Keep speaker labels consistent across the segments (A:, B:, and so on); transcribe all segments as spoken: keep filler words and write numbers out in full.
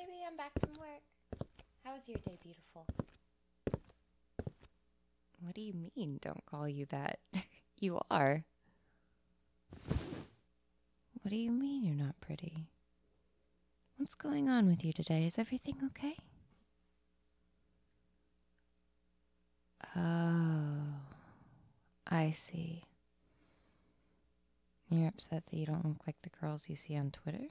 A: baby, I'm back from work. How was your day, beautiful?
B: What do you mean, don't call you that? You are. What do you mean you're not pretty? What's going on with you today? Is everything okay? Oh, I see. You're upset that you don't look like the girls you see on Twitter?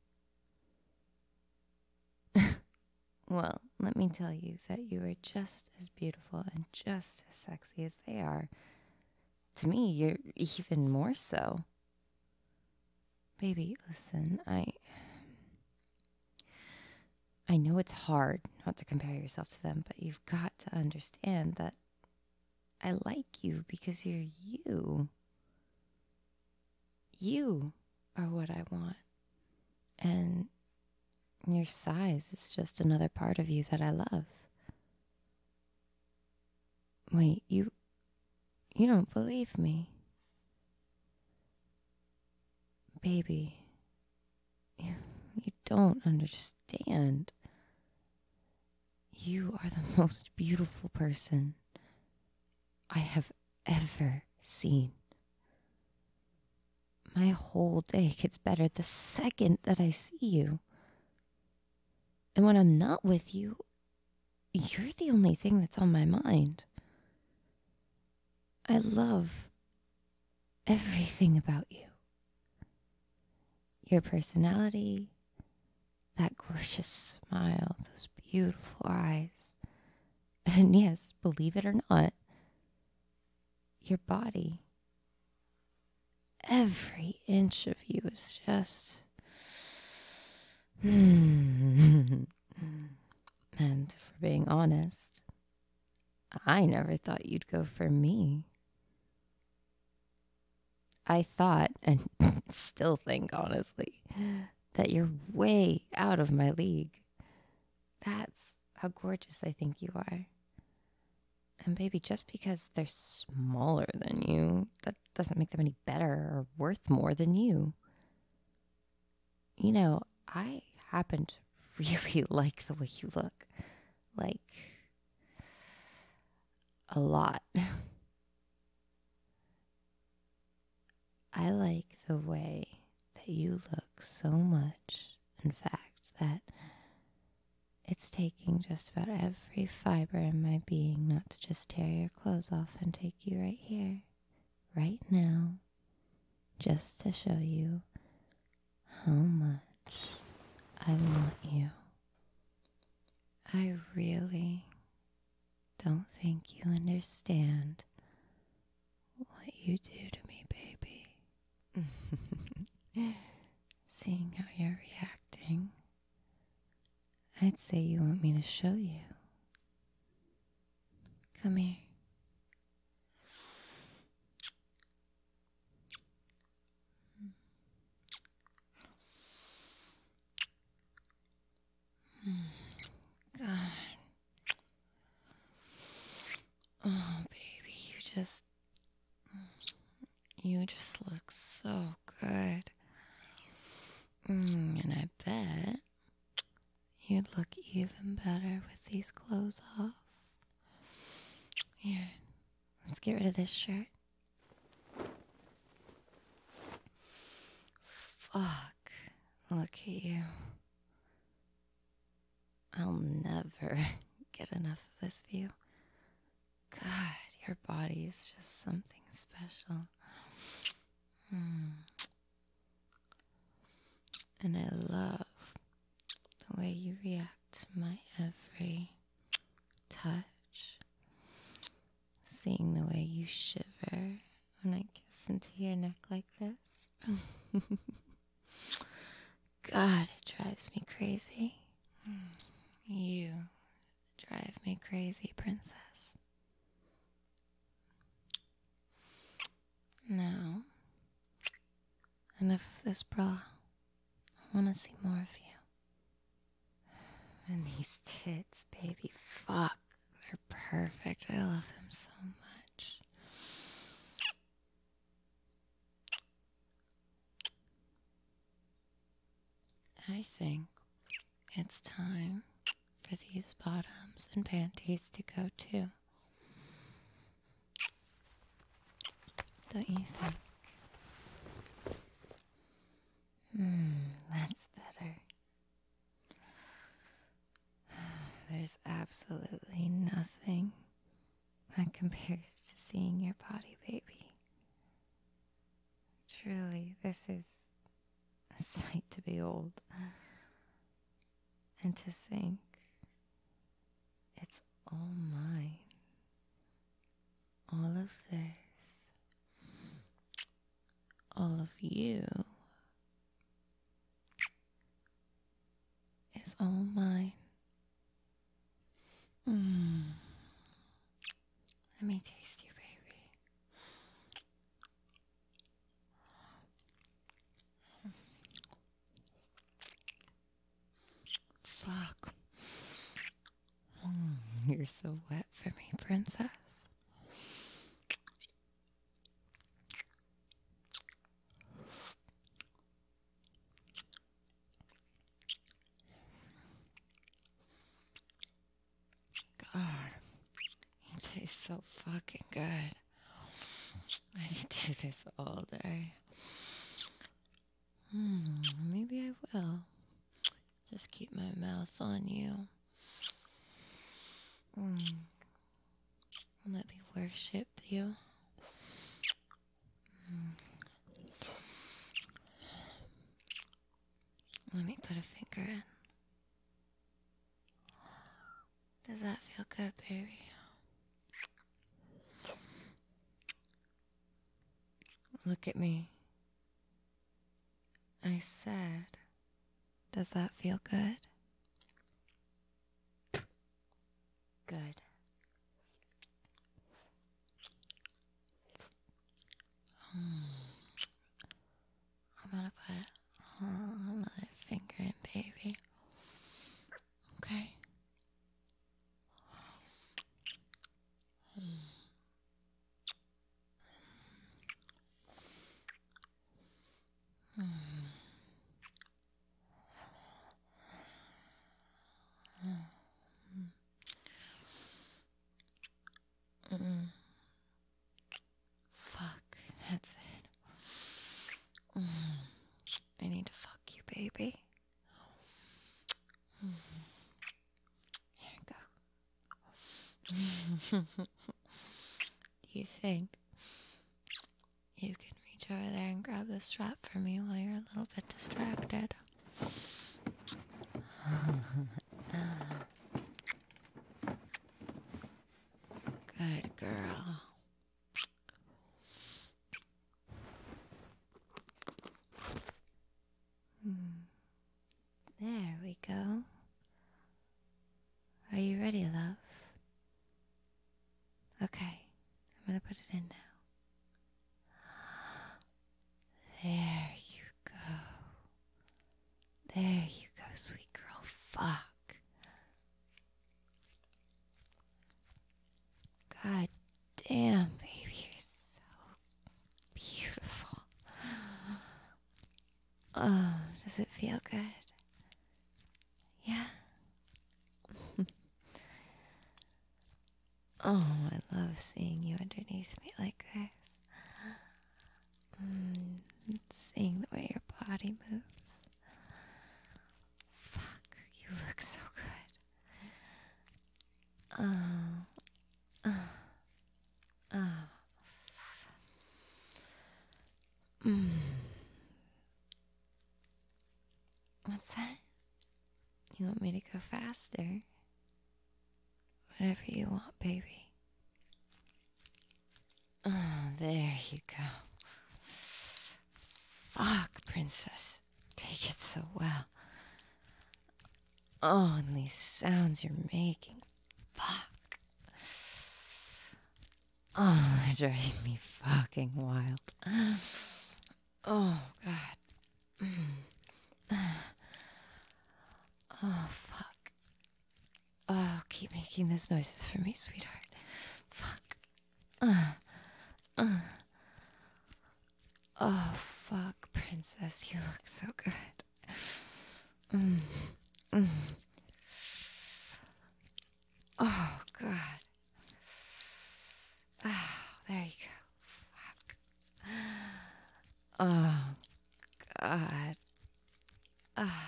B: Well, let me tell you that you are just as beautiful and just as sexy as they are. To me, you're even more so. Baby, listen, I I know it's hard not to compare yourself to them, but you've got to understand that I like you because you're you. You are what I want. And your size is just another part of you that I love. Wait, you you don't believe me. Baby, you, you don't understand. You are the most beautiful person I have ever seen. My whole day gets better the second that I see you. And when I'm not with you, you're the only thing that's on my mind. I love everything about you. Your personality, that gorgeous smile, those beautiful eyes. And yes, believe it or not, your body. Every inch of you is just... And for being honest, I never thought you'd go for me. I thought, and still think honestly, that you're way out of my league. That's how gorgeous I think you are. And baby, just because they're smaller than you, that doesn't make them any better or worth more than you. You know, I happen to really like the way you look. Like, a lot. I like the way that you look so much, in fact, that it's taking just about every fiber in my being not to just tear your clothes off and take you right here, right now, just to show you how much I want you. I really don't think you understand what you do to me, baby. Seeing how you're reacting, I'd say you want me to show you. Come here. God. Oh, baby, you just, you just look so good. Mm, and I bet you'd look even better with these clothes off. Here, let's get rid of this shirt. Fuck, look at you. I'll never get enough of this view. God, your body is just something special. Mm. And I love the way you react to my every touch. Seeing the way you shiver when I kiss into your neck like this. God, it drives me crazy. You drive me crazy, princess. Now, enough of this bra. I want to see more of you. And these tits, baby, fuck. They're perfect. I love them so much. I think it's time and panties to go too. Don't you think? Hmm, that's better. There's absolutely nothing that compares to seeing your body, baby. Truly, this is a sight to behold. And to think it's all mine. All of this. All of you is all mine. Mm. Let me taste you, baby. Fuck. Mm, you're so wet for me, princess. God, you taste so fucking good. I could do this all day. Hmm, maybe I will. Just keep my mouth on you. Mm. Let me worship you. Mm. Let me put a finger in. Does that feel good, baby? Look at me. I said, does that feel good? Good. Hmm. I'm gonna put uh, another finger in, baby. Okay. Mm. Mm. Mm. Mm. Fuck, that's it. Mm. I need to fuck you, baby. Mm. Here we go. Do you think you can reach over there and grab the strap for me while you're a little bit distracted? Good girl. Hmm. There we go. Are you ready, love? Okay, I'm gonna put it in now. There you go. There you go, sweet girl. Fuck. God damn, baby, you're so beautiful. Oh, does it feel good? Yeah. Oh, I love seeing you underneath me like this. Mm, seeing the way your body moves. Fuck, you look so good. Oh, oh, oh. Mm. What's that? You want me to go faster? Whatever you want, baby. Oh, there you go. Fuck, princess. Take it so well. Oh, and these sounds you're making. Fuck. Oh, they're driving me fucking wild. Oh, God. Mm. Oh, fuck. Oh, keep making those noises for me, sweetheart. Fuck. Uh, uh. Oh, fuck, princess. You look so good. Mm. Mm. Oh, Oh, God. Ah.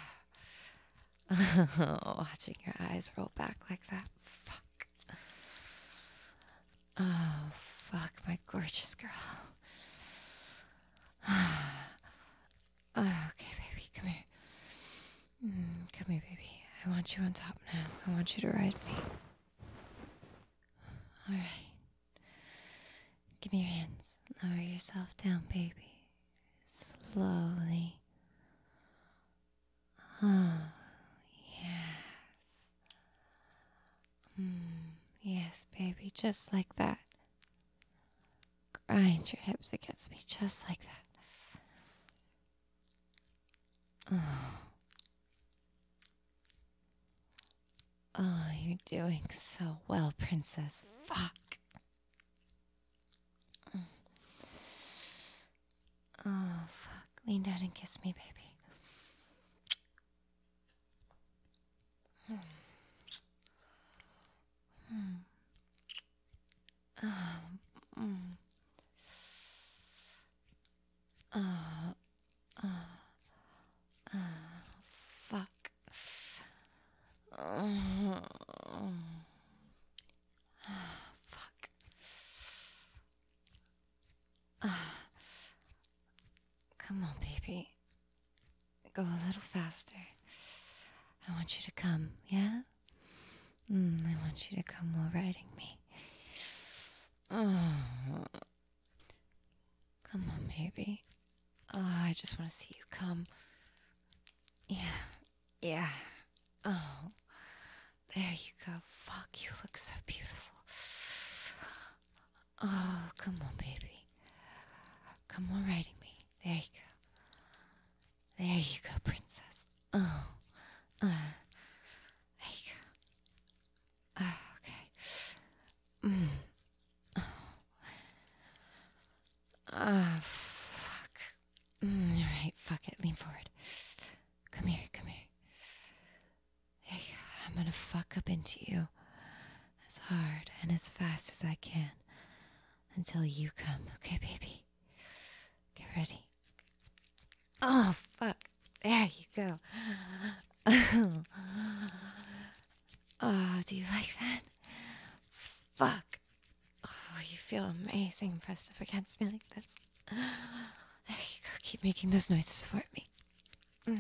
B: Watching your eyes roll back like that. Fuck. Oh, fuck, my gorgeous girl. Oh, okay, baby, come here. Mm, come here, baby. I want you on top now. I want you to ride me. All right. Give me your hands. Lower yourself down, baby. Slowly. Oh, yes. Mm, yes, baby, just like that. Grind your hips against me, just like that. Oh. Oh, you're doing so well, princess. Fuck. Oh, fuck. Lean down and kiss me, baby. Mm. Mm. Oh, mm. Oh, oh, oh, fuck. Oh, oh, fuck. Oh. Come on, baby. Go a little faster. I want you to come, yeah? Mm, I want you to come while riding me. Oh. Come on, baby. Oh, I just want to see you come. Yeah. Yeah. Oh. There you go. Fuck, you look so beautiful. Oh, come on, baby. Come on, riding me. There you go. There you go, princess. Oh. Uh. There you go. Oh, okay. Mm. Oh. Ah, fuck. Mm, all right, fuck it. Lean forward. Come here, come here. There you go. I'm gonna fuck up into you as hard and as fast as I can until you come, okay, baby? Get ready. Oh, fuck. There you go. Oh, do you like that? Fuck. Oh, you feel amazing pressed up against me like this. There you go. Keep making those noises for me. Mm.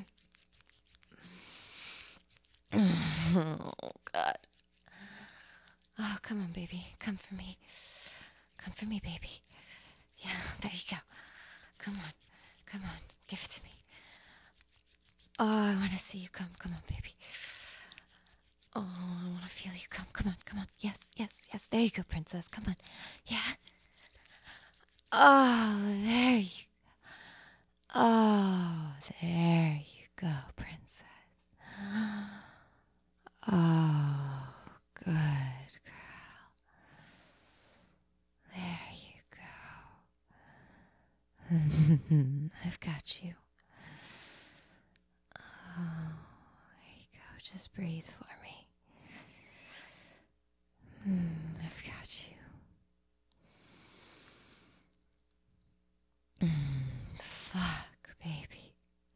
B: Oh, God. Oh, come on, baby. Come for me. Come for me, baby. Yeah, there you go. Come on. Come on. Give it to me. Oh, I want to see you come. Come on, baby. Oh, I want to feel you come. Come on. Come on. Yes, yes, yes. There you go, princess. Come on. Yeah. Oh, there you Oh, there you go, princess. Oh, good girl. There you go. I've got you. Oh, there you go. Just breathe for me. Mm, I've got you. Mm, fuck, baby.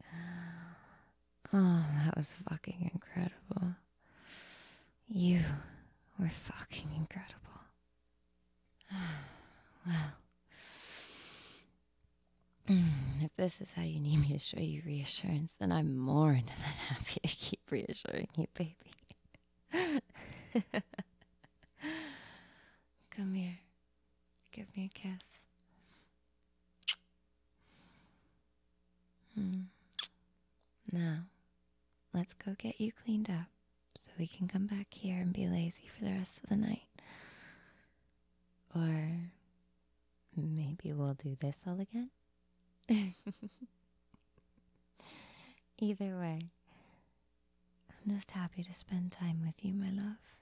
B: Oh, that was fucking incredible. You were fucking incredible. Well, mm, if this is how you need me to show you reassurance, then I'm more than happy to keep reassuring you, baby. Come here. Give me a kiss. Mm. Now, let's go get you cleaned up so we can come back here and be lazy for the rest of the night. Or maybe we'll do this all again. Either way, I'm just happy to spend time with you, my love.